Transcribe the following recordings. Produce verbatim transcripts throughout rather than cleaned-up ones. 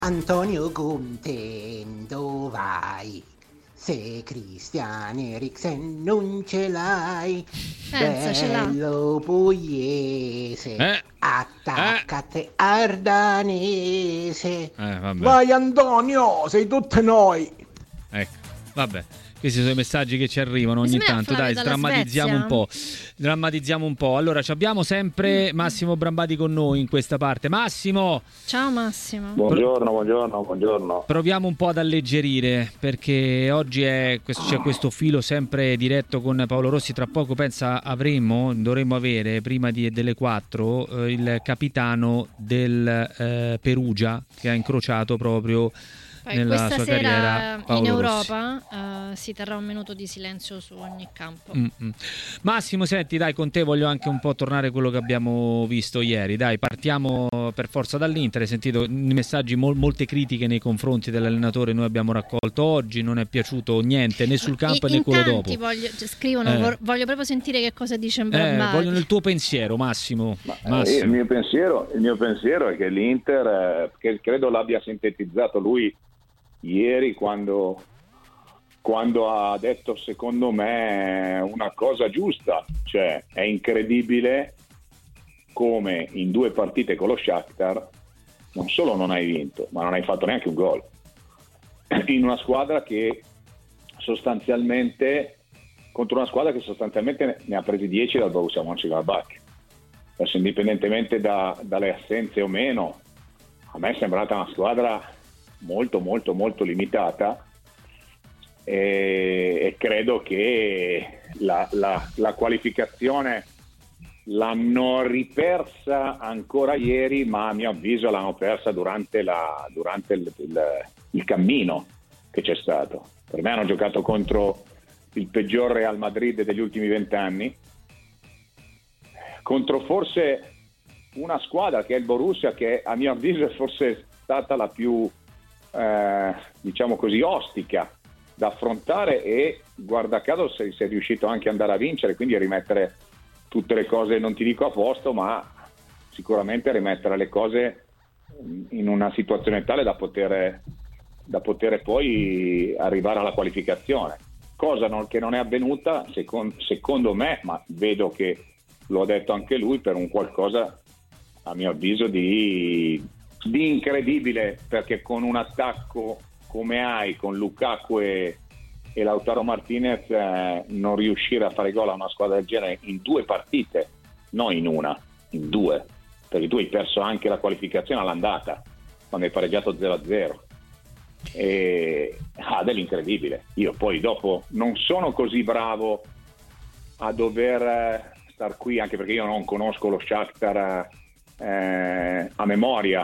Antonio Conte, dove vai? Se Christian Eriksen non ce l'hai, Pensa, ce l'ha. bello pugliese, Eh, attaccate ardanese. eh, vabbè. Vai Antonio, sei tutte noi. Ecco, vabbè. Questi sono i messaggi che ci arrivano Mi ogni sembra tanto. Flavio Dai, dalla sdrammatizziamo Svezia. un po'. Drammatizziamo un po'. Allora, ci abbiamo sempre Massimo Brambati con noi in questa parte. Massimo, Ciao Massimo. Buongiorno, buongiorno, buongiorno. proviamo un po' ad alleggerire, perché oggi è, questo- c'è questo filo sempre diretto con Paolo Rossi. Tra poco, pensa, avremo, dovremmo avere prima di- delle quattro eh, il capitano del eh, Perugia, che ha incrociato proprio Poi nella questa sua sera carriera Paolo in Rossi. Europa eh, si terrà un minuto di silenzio su ogni campo. Mm-mm. Massimo, senti, dai, con te voglio anche un po' tornare a quello che abbiamo visto ieri. Dai, partiamo per forza dall'Inter. Hai sentito i messaggi, mol- molte critiche nei confronti dell'allenatore. Noi abbiamo raccolto oggi, non è piaciuto niente né sul campo I- né in quello tanti dopo. voglio, cioè, scrivono, Eh. vor- voglio proprio sentire che cosa dice Eh, Brambati. vogliono il tuo pensiero, Massimo. Ma, eh, Massimo. il, mio pensiero, il mio pensiero è che l'Inter, eh, che credo l'abbia sintetizzato lui ieri quando, quando ha detto secondo me una cosa giusta, cioè è incredibile come in due partite con lo Shakhtar non solo non hai vinto, ma non hai fatto neanche un gol in una squadra che sostanzialmente contro una squadra che sostanzialmente ne ha presi dieci dal Borussia Mönchengladbach. Adesso, indipendentemente da, dalle assenze o meno, a me è sembrata una squadra molto molto molto limitata e, e credo che la, la, la qualificazione l'hanno ripersa ancora ieri, ma a mio avviso l'hanno persa durante, la, durante il, il, il cammino che c'è stato. Per me hanno giocato contro il peggior Real Madrid degli ultimi vent'anni, contro forse una squadra che è il Borussia, che a mio avviso è forse stata la più eh, diciamo così ostica da affrontare, e guarda caso sei, sei riuscito anche ad andare a vincere, quindi a rimettere tutte le cose, non ti dico a posto, ma sicuramente a rimettere le cose in una situazione tale da poter, da poter poi arrivare alla qualificazione, cosa non, che non è avvenuta secondo, secondo me, ma vedo che lo ha detto anche lui, per un qualcosa a mio avviso di, di incredibile, perché con un attacco come hai con Lukaku e, e Lautaro Martinez eh, non riuscire a fare gol a una squadra del genere in due partite, non in una, in due, perché tu hai perso anche la qualificazione all'andata quando hai pareggiato zero a zero, e ah, dell'incredibile. Io poi dopo non sono così bravo a dover eh, star qui, anche perché io non conosco lo Shakhtar eh, a memoria,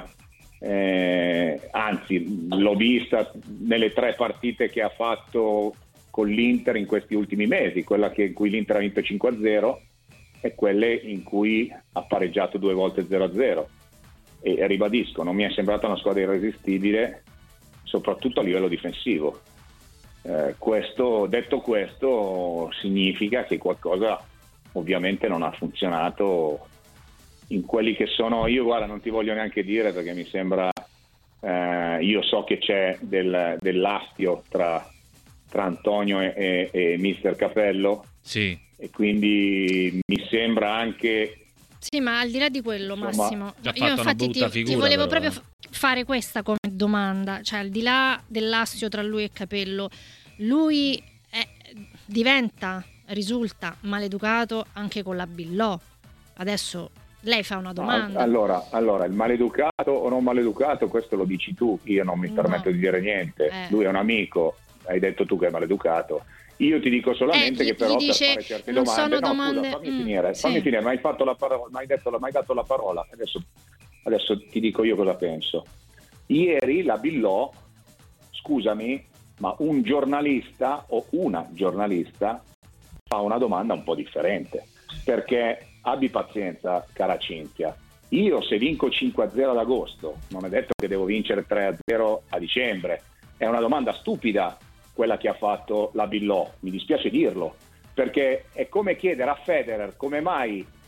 eh, anzi l'ho vista nelle tre partite che ha fatto con l'Inter in questi ultimi mesi, quella che, in cui l'Inter ha vinto cinque a zero e quelle in cui ha pareggiato due volte zero a zero, e, e ribadisco, non mi è sembrata una squadra irresistibile, soprattutto a livello difensivo. Eh, questo, detto questo, significa che qualcosa ovviamente non ha funzionato in quelli che sono, io guarda non ti voglio neanche dire, perché mi sembra eh, io so che c'è del, dell'astio tra, tra Antonio e, e, e mister Capello, Sì. e quindi mi sembra anche Sì, ma al di là di quello, Insomma, Massimo, ci ha io fatto una infatti brutta ti, ti figura, volevo però, proprio eh. f- fare questa come domanda, cioè al di là dell'astio tra lui e Capello, lui è- diventa, risulta maleducato anche con la Billò. Adesso lei fa una domanda. allora, allora il maleducato o non maleducato, questo lo dici tu, io non mi No. permetto di dire niente. Eh. Lui è un amico, hai detto tu che è maleducato. Io ti dico solamente Eh, gli- che però gli dice, per fare certe non domande, sono no, domande- scusa, fammi mm, finire, sì. fammi finire, mi hai fatto la parola, mi hai detto, mi hai dato la parola, adesso, adesso ti dico io cosa penso. Ieri la Billò, scusami, ma un giornalista o una giornalista fa una domanda un po' differente, perché abbi pazienza, cara Cinzia, io se vinco cinque a zero ad agosto, non è detto che devo vincere tre a zero a dicembre. È una domanda stupida quella che ha fatto la Billò, mi dispiace dirlo, perché è come chiedere a Federer come mai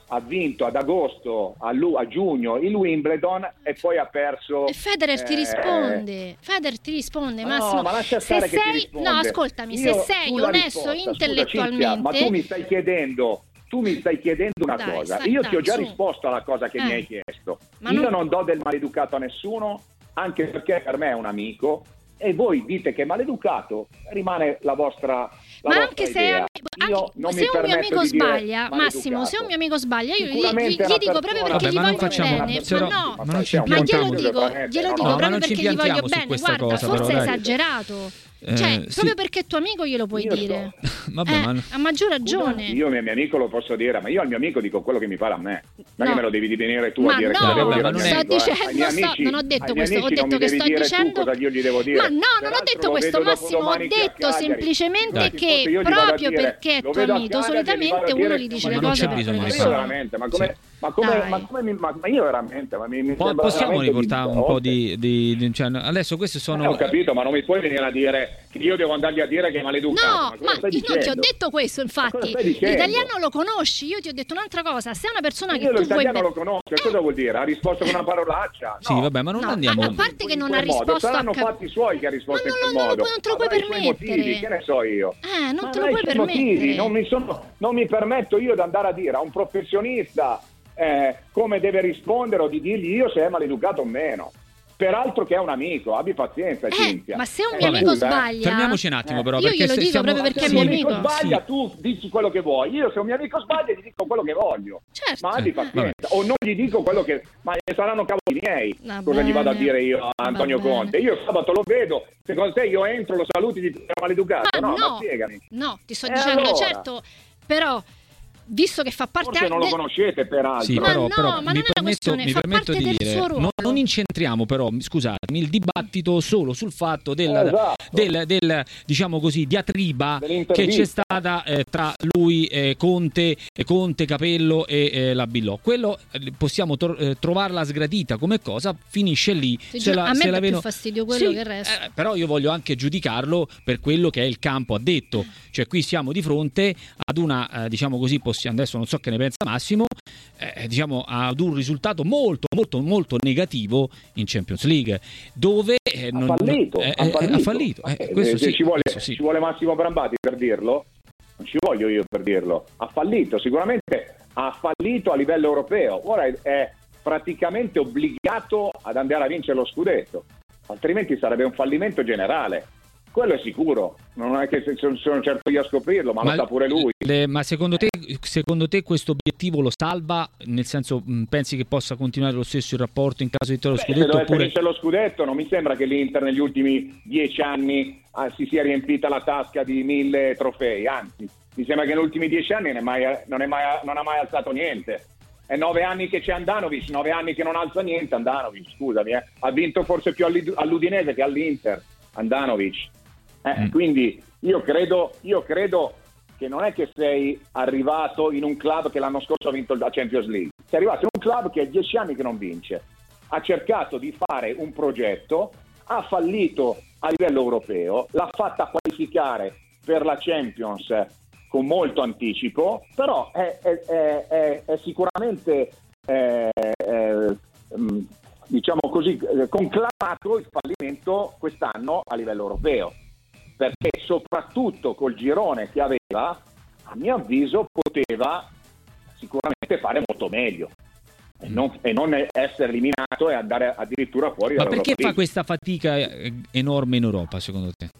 ha vinto ad agosto, a, lu- a giugno il Wimbledon e poi ha perso. E Federer eh, ti risponde, Federer ti risponde, ma Massimo. no, ma lascia se stare che ti sei, risponde. no, ascoltami, Io, se sei sulla onesto risposta, scusa, intellettualmente, Cinzia, ma tu mi stai chiedendo, tu mi stai chiedendo una Dai, cosa. stai- Io dai, ti ho già su. risposto alla cosa che Eh. mi hai chiesto. Ma Io non- non do del maleducato a nessuno, anche perché per me è un amico. E voi dite che è maleducato, rimane la vostra la ma vostra anche se, idea. anche- Io non se mi un mio permetto amico di dire sbaglia, Massimo, maleducato. se un mio amico sbaglia, io gli, Sicuramente gli- è una gli dico proprio persona- perché Vabbè, gli ma non voglio facciamo- bene, se no- ma no, ma non ci stiamo ma glielo impiantiamo facendo dico, veramente, glielo no, dico no, ma proprio non ci perché gli voglio impiantiamo su bene, questa guarda, cosa, forse però, è dai. esagerato. Eh, Cioè, sì. proprio perché è tuo amico glielo puoi Io dire. Vabbè, Eh, ma- a maggior ragione. Io al mio amico lo posso dire, ma io al mio amico dico quello che mi pare a me. Non è No. che me lo devi venire tu Ma a dire no, cosa devo vabbè, dire ma al non mio è- sto amico, eh. dicendo, Ai miei sto- amici- non ho detto ai miei questo, ho amici non detto mi che devi sto dire tu dicendo. cosa io gli devo dire. Ma no, non ho Peraltro detto lo questo, vedo Massimo, ho dopodomani qui a detto Cagliari. semplicemente Figurati, che forse io gli vado a proprio dire, perché è lo tuo vedo a amico, Cagliari, gli vado a solitamente dire uno che- gli dice ma le non cose c'è per bisogno quello di che Ma io farlo. sono. veramente, ma come, Sì. ma come, Dai. ma come mi, ma, ma io veramente, ma mi, mi Po- sembra possiamo veramente riportare di- un po' oh, di, di- di- cioè, adesso questi sono Eh, ho capito, ma non mi puoi venire a dire che io devo andargli a dire che è maleducato. No, ma cosa ma stai io non ti ho dicendo? detto questo, Ma cosa infatti. stai dicendo? L'italiano lo conosci, io ti ho detto un'altra cosa. Se è una persona che Io tu vuoi l'italiano bene. lo conosco, e cosa vuol dire? Ha risposto con una parolaccia? Sì, No. vabbè, ma non No, andiamo. a parte che In non quel ha modo. risposto a Saranno cap- fatti suoi che ha risposto Ma in non quel lo- non lo modo. puoi- non te lo puoi Avrà i suoi permettere. motivi, che ne so io. Eh, non Ma te lo avrà puoi i suoi permettere. motivi, non mi, sono, non mi permetto io di andare a dire a un professionista eh, come deve rispondere o di dirgli io se è maleducato o meno. Peraltro che è un amico, abbi pazienza, Eh, Cinzia. ma se un Eh, mio amico scusa, eh. sbaglia, Fermiamoci un attimo, Eh, però. io perché glielo se dico siamo- proprio perché Se è un mio mio amico amico. sbaglia, Sì. tu dici quello che vuoi. Io se un mio amico sbaglia gli dico quello che voglio. Certo. Ma abbi Eh, pazienza. O non gli dico quello che... Ma saranno cavoli miei. Va Cosa gli vado a bene. dire io a Antonio Va bene. Conte? Io sabato lo vedo. Secondo te io entro, lo saluti di maleducato? Ma No, no, ma spiegami. no, ti sto E dicendo, allora? certo, però visto che fa parte Forse non lo del- conoscete, peraltro. Sì, Ma però, no, però ma non mi è una permetto, questione, mi fa permetto parte di del dire, suo ruolo. non, non incentriamo però, scusatemi, il dibattito solo sul fatto della, Esatto. del, del, diciamo così, diatriba che Dell'intervista. c'è stata eh, tra lui, eh, Conte, eh, Conte, Capello e eh, la Billò. Quello eh, possiamo tor- eh, trovarla sgradita come cosa, finisce lì. Ti Se giuro, la- a me se dà la più vedo- fastidio quello Sì, che il resto. eh, però io voglio anche giudicarlo per quello che è il campo addetto. Cioè qui siamo di fronte ad una, eh, diciamo così, possiamo, adesso non so che ne pensa Massimo, eh, diciamo ad un risultato molto molto molto negativo in Champions League, dove eh, Ha non- fallito, eh, ha eh, fallito. ha fallito. Eh, Eh, questo se sì, ci, vuole, questo sì. ci vuole Massimo Brambati per dirlo, non ci voglio io per dirlo. Ha fallito, sicuramente ha fallito a livello europeo. Ora è, è praticamente obbligato ad andare a vincere lo scudetto, altrimenti sarebbe un fallimento generale. Quello è sicuro, non è che sono, sono certo io a scoprirlo, ma, Ma, lo sa pure lui. le- ma secondo te, secondo te questo obiettivo lo salva? Nel senso, mh, pensi che possa continuare lo stesso il rapporto in caso di titolo Beh, se scudetto? dovesse Oppure... vincere lo scudetto, non mi sembra che l'Inter negli ultimi dieci anni ah, si sia riempita la tasca di mille trofei, anzi, mi sembra che negli ultimi dieci anni non, è mai, non, è mai, non ha mai alzato niente. È nove anni che c'è Andanovic, nove anni che non alza niente Andanovic, scusami, eh. Ha vinto forse più all'Udinese che all'Inter, Andanovic. Eh, Mm. Quindi io credo, io credo che non è che sei arrivato in un club che l'anno scorso ha vinto la Champions League, sei arrivato in un club che è dieci anni che non vince, ha cercato di fare un progetto, ha fallito a livello europeo, l'ha fatta qualificare per la Champions con molto anticipo, però è, è, è, è, è sicuramente eh, eh, mh, diciamo così eh, conclamato il fallimento quest'anno a livello europeo, perché soprattutto col girone che aveva, a mio avviso poteva sicuramente fare molto meglio e non, e non essere eliminato e andare addirittura fuori Ma dall'Europa perché fa League. questa fatica eh, enorme in Europa, secondo te?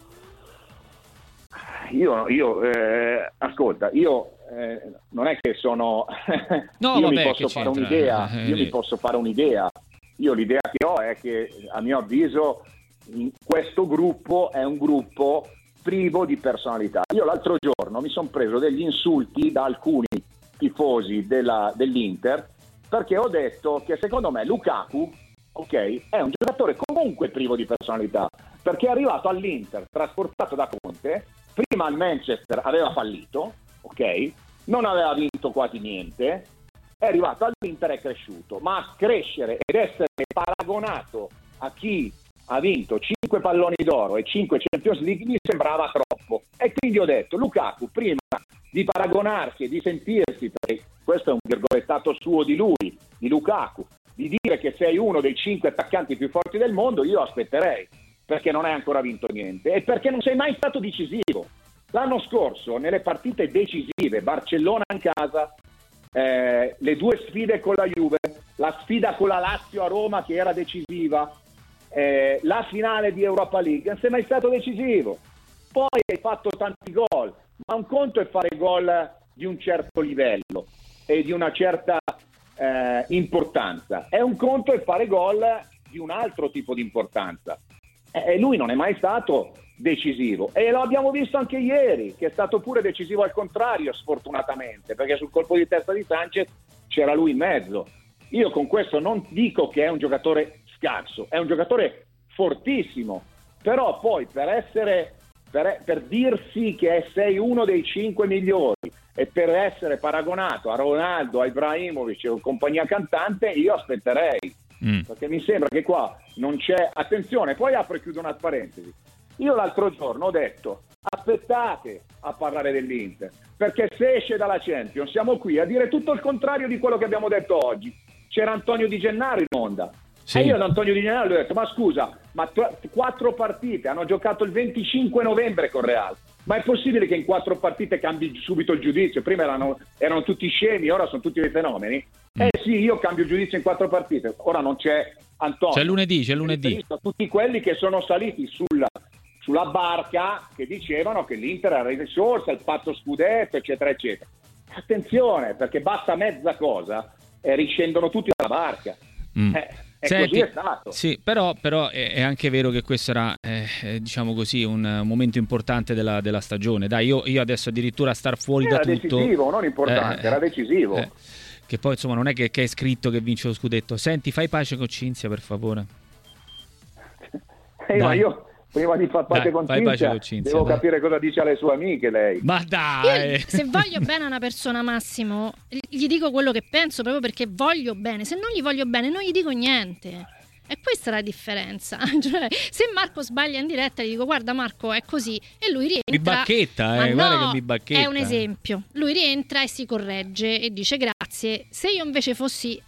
Io, io eh, ascolta, io eh, non è che sono No, io vabbè, mi posso che fare c'entra? un'idea, Eh, io eh. mi posso fare un'idea. Io l'idea che ho è che a mio avviso in questo gruppo è un gruppo privo di personalità. Io l'altro giorno mi sono preso degli insulti da alcuni tifosi della, dell'Inter perché ho detto che secondo me Lukaku, ok, è un giocatore comunque privo di personalità, perché è arrivato all'Inter trasportato da Conte, prima al Manchester aveva fallito, ok, non aveva vinto quasi niente, è arrivato all'Inter e è cresciuto, ma crescere ed essere paragonato a chi ha vinto cinque palloni d'oro e cinque Champions League mi sembrava troppo, e quindi ho detto Lukaku prima di paragonarsi e di sentirsi, perché questo è un virgolettato suo di lui, di Lukaku, di dire che sei uno dei cinque attaccanti più forti del mondo, io aspetterei, perché non hai ancora vinto niente e perché non sei mai stato decisivo. L'anno scorso, nelle partite decisive, Barcellona in casa, eh, le due sfide con la Juve, la sfida con la Lazio a Roma che era decisiva, eh, la finale di Europa League, non sei mai stato decisivo. Poi hai fatto tanti gol, ma un conto è fare gol di un certo livello e di una certa eh, importanza, è un conto è fare gol di un altro tipo di importanza. E lui non è mai stato decisivo e lo abbiamo visto anche ieri, che è stato pure decisivo al contrario, sfortunatamente, perché sul colpo di testa di Sanchez c'era lui in mezzo. Io con questo non dico che è un giocatore scarso, è un giocatore fortissimo, però poi per essere per, per dirsi che sei uno dei cinque migliori e per essere paragonato a Ronaldo, a Ibrahimovic o compagnia cantante, io aspetterei. Mm. Perché mi sembra che qua non c'è attenzione. Poi apro e chiudo una parentesi. Io l'altro giorno ho detto aspettate a parlare dell'Inter, perché se esce dalla Champions siamo qui a dire tutto il contrario di quello che abbiamo detto oggi. C'era Antonio Di Gennaro in onda, sì. E io ad Antonio Di Gennaro gli ho detto ma scusa, ma t- quattro partite hanno giocato il venticinque novembre con Real, ma è possibile che in quattro partite cambi subito il giudizio? Prima erano, erano tutti scemi, ora sono tutti dei fenomeni. Mm. Eh sì, io cambio il giudizio in quattro partite. Ora non c'è Antonio. C'è lunedì, c'è lunedì. Tutti quelli che sono saliti sulla, sulla barca che dicevano che l'Inter era in risorsa, il patto scudetto, eccetera, eccetera. Attenzione, perché basta mezza cosa e riscendono tutti dalla barca. Mm. Eh, E Senti, così è stato. Sì, però, però è, è anche vero che questo era, eh, diciamo così, un, un momento importante della, della stagione. Dai, io, io adesso addirittura star fuori era da tutto. Era decisivo, non importante, eh, era decisivo. Eh, che poi insomma non è che, che è scritto che vince lo scudetto. Senti, fai pace con Cinzia, per favore. Eh, ma io prima di far pace, dai, con, fai Cinzia, pace con Cinzia, devo dai. capire cosa dice alle sue amiche lei. Ma dai! Io, se voglio bene a una persona, Massimo, gli dico quello che penso proprio perché voglio bene. Se non gli voglio bene non gli dico niente. E questa è la differenza. Cioè, se Marco sbaglia in diretta gli dico guarda Marco è così e lui rientra. Mi bacchetta, eh, Ma guarda no, che mi bacchetta. è un esempio. Lui rientra e si corregge e dice grazie. Se io invece fossi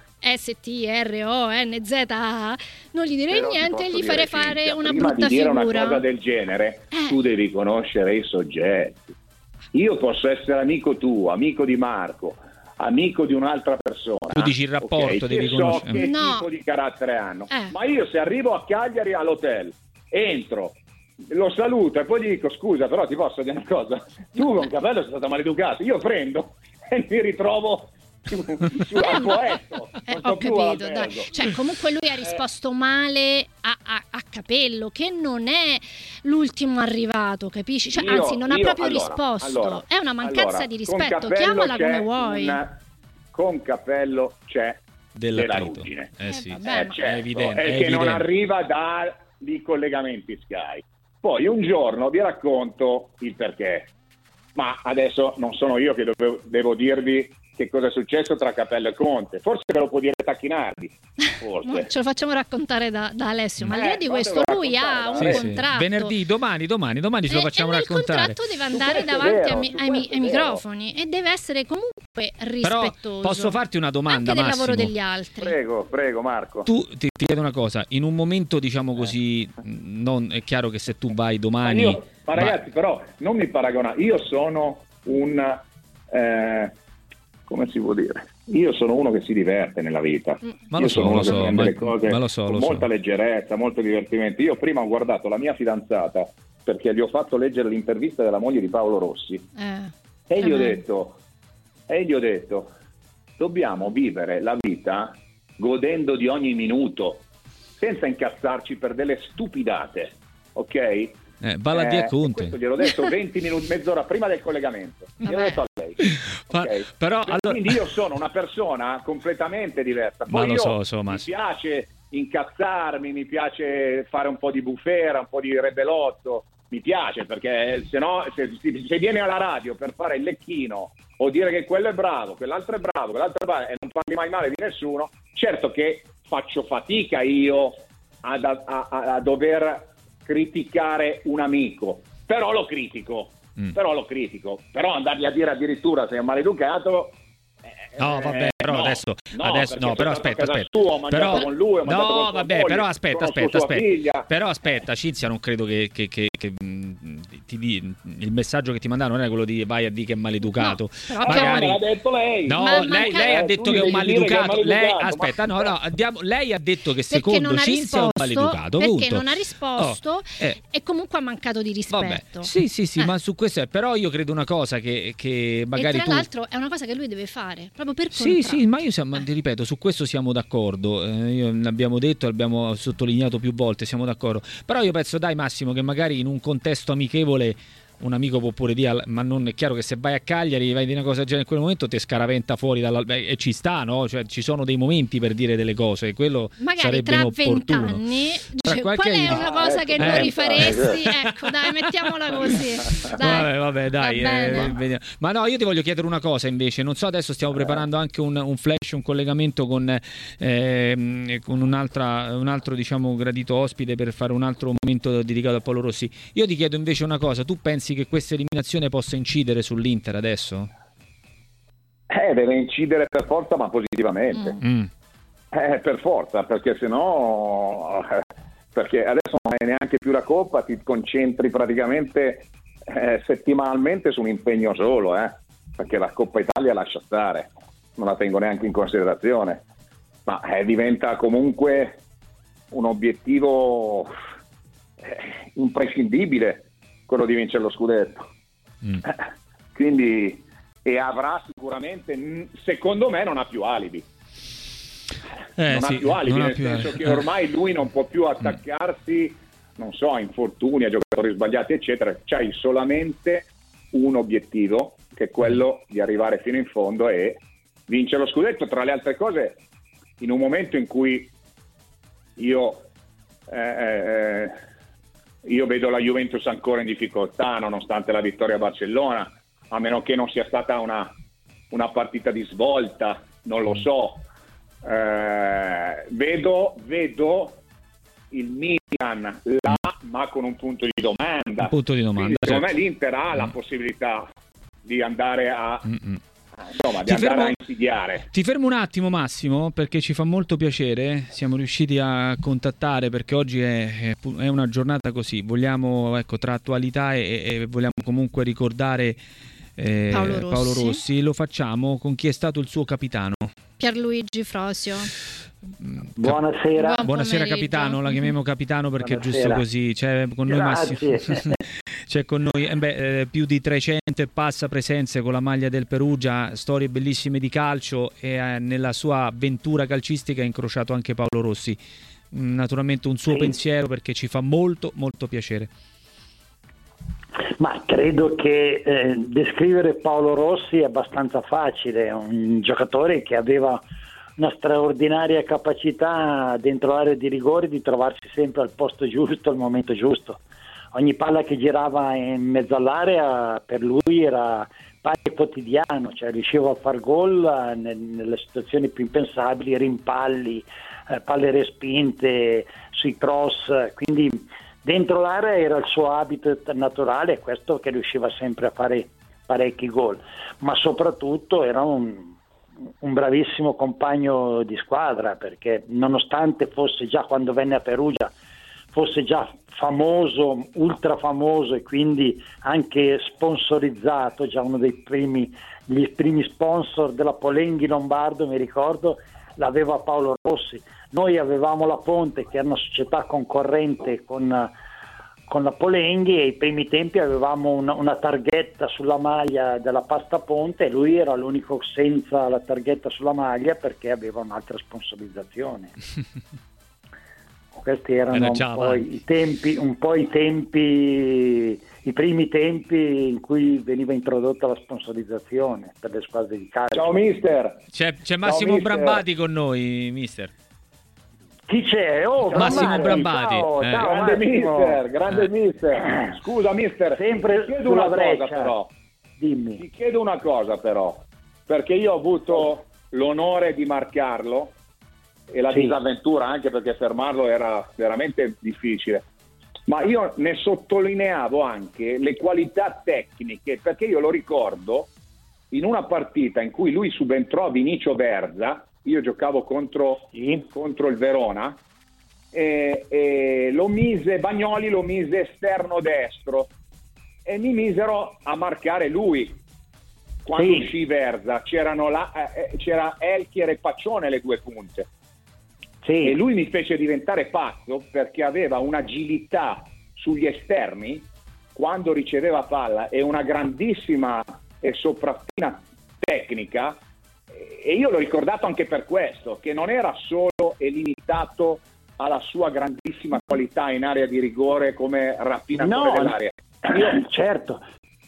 S T R O N Z A non gli direi Però niente e gli farei fare Cinzia, una prima brutta di dire figura. una cosa del genere eh. tu devi conoscere i soggetti. Io posso essere amico tuo, amico di Marco, amico di un'altra persona. Tu dici il rapporto, okay, devi so conoscere. che no. tipo di carattere hanno. Eh. Ma io se arrivo a Cagliari all'hotel, entro, lo saluto e poi gli dico scusa, però ti posso dire una cosa, tu con capello sei stato maleducato, io prendo e mi ritrovo su, su al poetto. Eh, ho capito, dai. Cioè, comunque lui ha risposto male a, a, a Capello, che non è l'ultimo arrivato, capisci? Cioè, io, anzi, non ha io, proprio allora, risposto. allora, è una mancanza allora, di rispetto. Capello Chiamala c'è come vuoi. Un, con Capello c'è della, della ruggine. Eh sì, eh, vabbè, eh, ma... certo, è evidente. è è che evidente. non arriva dai collegamenti Sky. Poi un giorno vi racconto il perché. Ma adesso non sono io che devo, devo dirvi che cosa è successo tra Capello e Conte. Forse ve lo può dire Tacchinardi. Forse. Ce lo facciamo raccontare da, da Alessio. Ma al Eh, di là di questo, lui ha un sì, sì. contratto. Venerdì, domani, domani, domani ce lo E- facciamo e nel raccontare. contratto deve andare Su questo è davanti vero, ai, mi- su ai mi- questo ai è vero. microfoni e deve essere comunque rispettoso. Però posso farti una domanda, anche del Massimo? lavoro degli altri. Prego, prego Marco. Tu ti, ti chiedo una cosa, in un momento diciamo così, non è chiaro che se tu vai domani... Ma, io, ma ragazzi, però non mi paragona. Io sono un eh, come si può dire? Io sono uno che si diverte nella vita. Ma io lo so, sono uno lo che so, prende ma, le cose ma lo so, con lo molta so. leggerezza, molto divertimento. Io prima ho guardato la mia fidanzata perché gli ho fatto leggere l'intervista della moglie di Paolo Rossi Eh, e gli ho eh, detto e gli ho detto dobbiamo vivere la vita godendo di ogni minuto senza incazzarci per delle stupidate, ok? Eh, valla a dire a Conte. Questo gliel'ho detto venti minuti, mezz'ora prima del collegamento. Gliel'ho Vabbè. detto a lei. Ma- Okay? però, Quindi allora- io sono una persona completamente diversa. Ma Poi lo io so, so, mi Massimo. piace incazzarmi, mi piace fare un po' di bufera, un po' di rebelotto. Mi piace perché se no, se, se vieni alla radio per fare il lecchino o dire che quello è bravo, quell'altro è bravo, quell'altro è bravo e non parli mai male di nessuno, certo che faccio fatica io ad- a, a, a dover criticare un amico, però lo critico. mm. però lo critico. Però andargli a dire addirittura sei un maleducato... No, vabbè, però no, adesso, no, adesso no, però aspetta, aspetta. Sua, ho però, con lui, ho no, con vabbè, moglie, però aspetta, aspetta, aspetta, figlia. Però aspetta, Cinzia, non credo che, che, che, che mh, ti di, il messaggio che ti mandarono non è quello di vai a dire che è maleducato. No, però magari l'ha detto lei. No, Ma lei, lei ha detto che è un maleducato. Lei aspetta, no, no, andiamo, lei ha detto che secondo Cinzia è un maleducato, perché punto. non ha risposto oh, eh. e comunque ha mancato di rispetto. Vabbè. Sì, sì, sì, eh. ma su questo è, però io credo una cosa che, che magari e tra tu... l'altro è una cosa che lui deve fare, proprio per Sì, contratto. sì, ma io siamo, ti ripeto, su questo siamo d'accordo, eh, io l'abbiamo detto, l'abbiamo sottolineato più volte, siamo d'accordo, però io penso dai Massimo che magari in un contesto amichevole un amico può pure dire, ma non è chiaro che se vai a Cagliari vai di una cosa del genere in quel momento ti scaraventa fuori dalla, e ci sta, no? Cioè ci sono dei momenti per dire delle cose, quello magari sarebbe tra inopportuno. vent'anni Tra qual qualche... è una cosa ah, che ecco, non eh, rifaresti? eh. Ecco, dai, mettiamola così. Dai. Vabbè, vabbè, dai. Eh, ma no, io ti voglio chiedere una cosa invece. Non so, adesso stiamo preparando anche un, un flash, un collegamento con, eh, con un'altra, un altro, diciamo, gradito ospite per fare un altro momento dedicato a Paolo Rossi. Io ti chiedo invece una cosa. Tu pensi che questa eliminazione possa incidere sull'Inter adesso? Eh, deve incidere per forza, ma positivamente. Mm. Eh, per forza, perché sennò... Perché adesso non hai neanche più la Coppa, ti concentri praticamente eh, settimanalmente su un impegno solo, eh, perché la Coppa Italia lascia stare, non la tengo neanche in considerazione, ma eh, diventa comunque un obiettivo eh, imprescindibile quello di vincere lo scudetto. Mm. Eh, quindi e avrà sicuramente, secondo me non ha più alibi. Eh, non sì, ha più alibi, non nel ha più senso alibi. che ormai lui non può più attaccarsi, non so, a infortuni, a giocatori sbagliati, eccetera. C'hai solamente un obiettivo, che è quello di arrivare fino in fondo e vincere lo scudetto. Tra le altre cose, in un momento in cui io eh, eh, io vedo la Juventus ancora in difficoltà, nonostante la vittoria a Barcellona, a meno che non sia stata una, una partita di svolta, non lo so. Eh, vedo, vedo il Milan là, ma con un punto di domanda. Un punto di domanda. Quindi, secondo certo. me l'Inter ha mm. la possibilità di andare a Mm-mm. insomma, di Ti andare fermo- a insidiare. Ti fermo un attimo Massimo, perché ci fa molto piacere, siamo riusciti a contattare perché oggi è, è una giornata così, vogliamo, ecco, tra attualità e, e vogliamo comunque ricordare eh, Paolo Rossi. Paolo Rossi, lo facciamo con chi è stato il suo capitano. Pierluigi Frosio. Buonasera. Buon Buonasera pomeriggio. capitano, la chiamiamo capitano perché Buonasera. è giusto così, c'è con noi Massimo. C'è con noi eh beh, eh, più di trecento e passa presenze con la maglia del Perugia, storie bellissime di calcio e eh, nella sua avventura calcistica ha incrociato anche Paolo Rossi. Mm, naturalmente un suo sì. pensiero perché ci fa molto molto piacere. Ma credo che eh, descrivere Paolo Rossi è abbastanza facile, è un giocatore che aveva una straordinaria capacità dentro l'area di rigore di trovarsi sempre al posto giusto, al momento giusto. Ogni palla che girava in mezzo all'area per lui era pane quotidiano, cioè riusciva a far gol nelle situazioni più impensabili, rimpalli, eh, palle respinte, sui cross, quindi dentro l'area era il suo habitat naturale, è questo che riusciva sempre a fare parecchi gol, ma soprattutto era un, un bravissimo compagno di squadra, perché nonostante fosse già, quando venne a Perugia, fosse già famoso, ultra famoso e quindi anche sponsorizzato, già uno dei primi, gli primi sponsor della Polenghi Lombardo, mi ricordo, l'aveva Paolo Rossi. Noi avevamo la Ponte, che era una società concorrente con, con la Polenghi, e ai primi tempi avevamo una, una targhetta sulla maglia della pasta Ponte e lui era l'unico senza la targhetta sulla maglia perché aveva un'altra sponsorizzazione. Questi erano un po' i tempi, un po' i tempi, i primi tempi in cui veniva introdotta la sponsorizzazione per le squadre di calcio. Ciao mister. C'è, c'è Massimo Ciao, mister. Brambati con noi, mister. Chi c'è? Oh, Massimo Brambati. Ciao, eh. ciao, Grande Massimo. mister, grande Eh. mister. Scusa mister, Sempre ti chiedo sulla una breccia. cosa però. Dimmi. Ti chiedo una cosa però, perché io ho avuto l'onore di marcarlo e la Sì. disavventura, anche perché fermarlo era veramente difficile. ma io ne sottolineavo anche le qualità tecniche, perché io lo ricordo in una partita in cui lui subentrò a Vinicio Verza, io giocavo contro, Sì. contro il Verona, e, e lo mise, Bagnoli lo mise esterno destro e mi misero a marcare lui. Quando Sì. uscì Verza c'erano la, eh, c'era Elchier e Paccione le due punte. Sì. E lui mi fece diventare pazzo perché aveva un'agilità sugli esterni quando riceveva palla e una grandissima e sopraffina tecnica, e io l'ho ricordato anche per questo, che non era solo e limitato alla sua grandissima qualità in area di rigore come rapinatore No, dell'area. io, certo,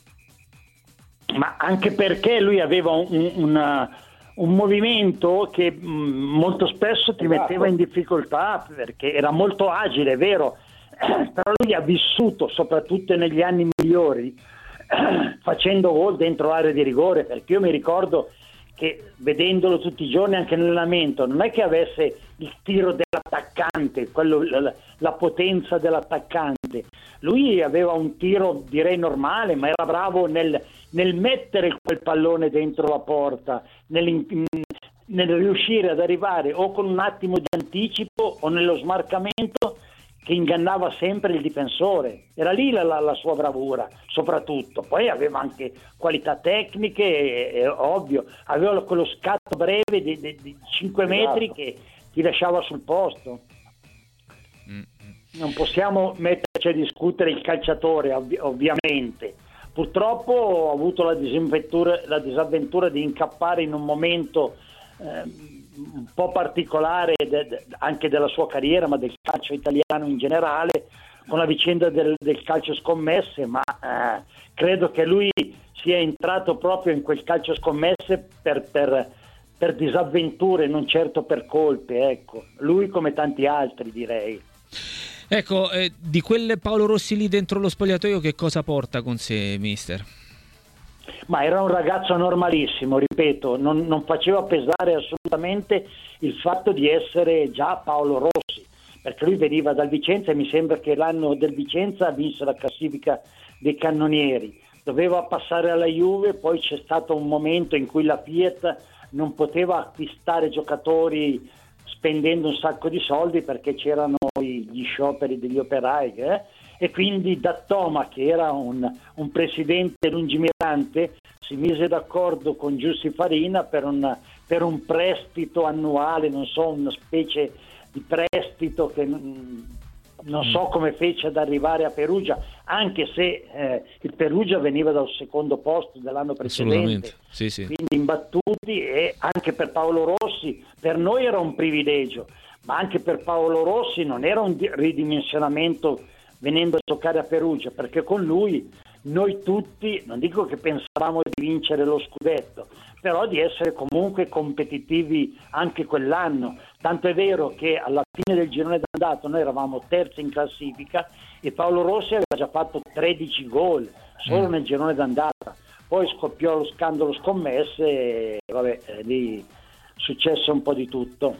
ma anche perché lui aveva un, una, un movimento che mh, molto spesso ti Esatto. metteva in difficoltà, perché era molto agile, è vero, però lui ha vissuto soprattutto negli anni migliori facendo gol dentro area di rigore, perché io mi ricordo che vedendolo tutti i giorni anche nell'allenamento non è che avesse il tiro dell'attaccante, quello, la, la potenza dell'attaccante, lui aveva un tiro direi normale, ma era bravo nel, nel mettere quel pallone dentro la porta, nel, nel riuscire ad arrivare o con un attimo di anticipo o nello smarcamento che ingannava sempre il difensore. Era lì la, la, la sua bravura, soprattutto. Poi aveva anche qualità tecniche, è, è ovvio, aveva quello scatto breve di, di, di cinque metri Esatto. che ti lasciava sul posto. Non possiamo metterci a discutere il calciatore, ovvi- ovviamente. Purtroppo ho avuto la disavventura, la disavventura di incappare in un momento eh, un po' particolare de- de- anche della sua carriera, ma del calcio italiano in generale, con la vicenda del, del calcio scommesse, ma eh, credo che lui sia entrato proprio in quel calcio scommesse per, per, per disavventure, non certo per colpe, ecco. Lui come tanti altri, direi. Ecco, eh, di quel Paolo Rossi lì dentro lo spogliatoio che cosa porta con sé, mister? Ma era un ragazzo normalissimo, ripeto, non, non faceva pesare assolutamente il fatto di essere già Paolo Rossi, perché lui veniva dal Vicenza e mi sembra che l'anno del Vicenza vinse la classifica dei cannonieri, doveva passare alla Juve, poi c'è stato un momento in cui la Fiat non poteva acquistare giocatori spendendo un sacco di soldi perché c'erano gli scioperi degli operai, eh? E quindi Dattoma, che era un, un presidente lungimirante, si mise d'accordo con Giussi Farina per, una, per un prestito annuale, non so, una specie di prestito che non so come fece ad arrivare a Perugia, anche se eh, il Perugia veniva dal secondo posto dell'anno precedente, sì, sì. Quindi imbattuti, e anche per Paolo Rossi, per noi era un privilegio, ma anche per Paolo Rossi non era un ridimensionamento venendo a giocare a Perugia, perché con lui noi tutti, non dico che pensavamo di vincere lo scudetto, però di essere comunque competitivi anche quell'anno. Tanto è vero che alla fine del girone d'andata noi eravamo terzi in classifica e Paolo Rossi aveva già fatto tredici gol solo mm. nel girone d'andata. Poi scoppiò lo scandalo scommesse e vabbè, lì successe un po' di tutto.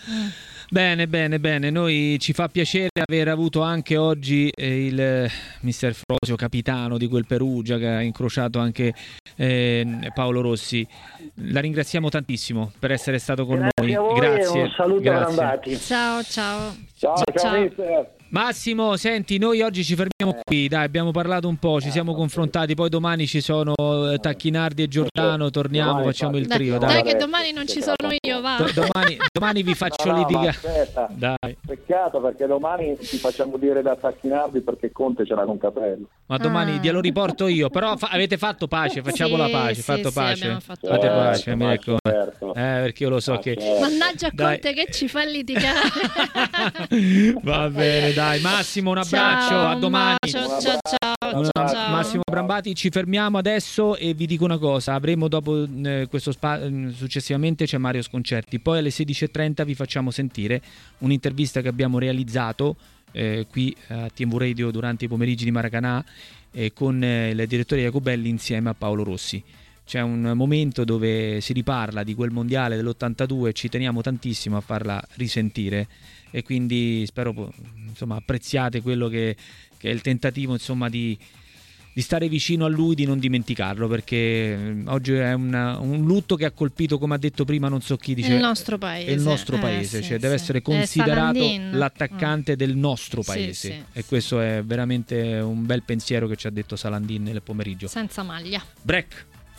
Bene, bene, bene. Noi ci fa piacere aver avuto anche oggi eh, il eh, mister Frosio, capitano di quel Perugia, che ha incrociato anche eh, Paolo Rossi. La ringraziamo tantissimo per essere stato con Grazie noi. A voi Grazie. E un saluto Grazie. a Brambati. Ciao, ciao. Ciao, ciao, ciao. mister. Massimo, senti, noi oggi ci fermiamo qui, dai, abbiamo parlato un po', ci siamo confrontati, poi domani ci sono eh, Tacchinardi e Giordano, torniamo, Domani, facciamo il Dai, trio, dai dai. che domani non ci sono io, va. Do- domani, domani vi faccio No, no, ma litigare. aspetta. Dai. Peccato, perché domani ci facciamo dire da Tacchinardi perché Conte ce l'ha con Capello. Ma domani Ah. glielo riporto io, però fa- avete fatto pace, facciamo Sì, la pace, sì, fatto sì, pace. abbiamo fatto Fate pace. pace, mi Certo, raccomando. certo. Eh, perché io lo so Ah, che certo. Mannaggia Dai. Conte che ci fa litigare. va bene, dai. Massimo, un abbraccio, Ciao, a un domani. bacio, ciao, ciao, Una- ciao, ciao. Massimo Brambati, ci fermiamo adesso e vi dico una cosa, avremo dopo eh, questo spa- eh, successivamente c'è Mario Sconcerti, poi alle sedici e trenta vi facciamo sentire un'intervista che abbiamo realizzato eh, qui a T V Radio durante i pomeriggi di Maracanã eh, con eh, il direttore Jacobelli insieme a Paolo Rossi. c'è un momento dove si riparla di quel mondiale dell'ottantadue, ci teniamo tantissimo a farla risentire, e quindi spero, insomma, apprezziate quello che, che è il tentativo, insomma, di, di stare vicino a lui, di non dimenticarlo, perché oggi è una, un lutto che ha colpito, come ha detto prima non so chi, dice il nostro paese, il nostro eh, paese, sì, cioè deve sì. essere considerato l'attaccante mm. del nostro sì, paese, sì, e sì. questo è veramente un bel pensiero che ci ha detto Salandin nel pomeriggio. Senza maglia. Break.